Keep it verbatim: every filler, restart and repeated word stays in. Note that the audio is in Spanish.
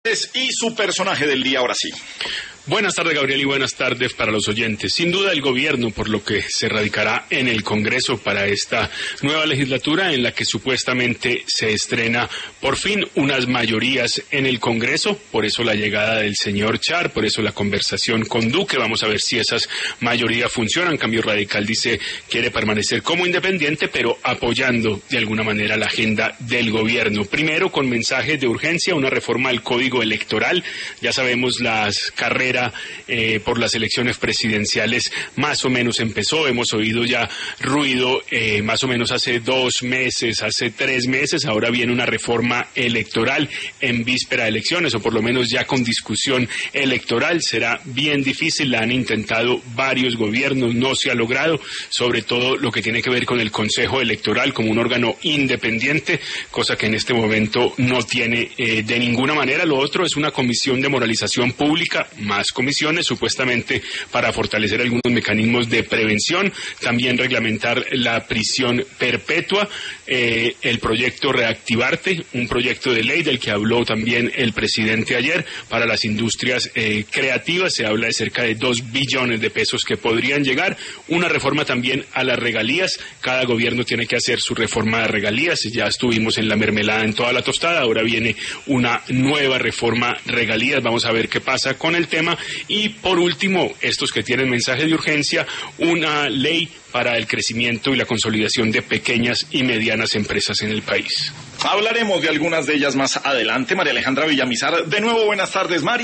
Y su personaje del día, ahora sí. Buenas tardes, Gabriel, y buenas tardes para los oyentes. Sin duda, el gobierno, por lo que se radicará en el Congreso para esta nueva legislatura, en la que supuestamente se estrena por fin unas mayorías en el Congreso. Por eso la llegada del señor Char, por eso la conversación con Duque. Vamos a ver si esas mayorías funcionan. Cambio Radical dice quiere permanecer como independiente, pero apoyando de alguna manera la agenda del gobierno. Primero, con mensajes de urgencia, una reforma al Código Electoral. Ya sabemos las carreras Eh, por las elecciones presidenciales más o menos empezó. Hemos oído ya ruido eh, más o menos hace dos meses, hace tres meses. Ahora viene una reforma electoral en víspera de elecciones, o por lo menos ya con discusión electoral. Será bien difícil, la han intentado varios gobiernos, no se ha logrado, sobre todo lo que tiene que ver con el Consejo Electoral como un órgano independiente, cosa que en este momento no tiene eh, de ninguna manera. Lo otro es una comisión de moralización pública, más comisiones, supuestamente para fortalecer algunos mecanismos de prevención, también reglamentar la prisión perpetua, eh, el proyecto Reactivarte, un proyecto de ley del que habló también el presidente ayer para las industrias eh, creativas. Se habla de cerca de dos billones de pesos que podrían llegar, una reforma también a las regalías. Cada gobierno tiene que hacer su reforma de regalías, ya estuvimos en la mermelada en toda la tostada, ahora viene una nueva reforma regalías, vamos a ver qué pasa con el tema. Y por último, estos que tienen mensaje de urgencia, una ley para el crecimiento y la consolidación de pequeñas y medianas empresas en el país. Hablaremos de algunas de ellas más adelante. María Alejandra Villamizar, de nuevo buenas tardes, Mari.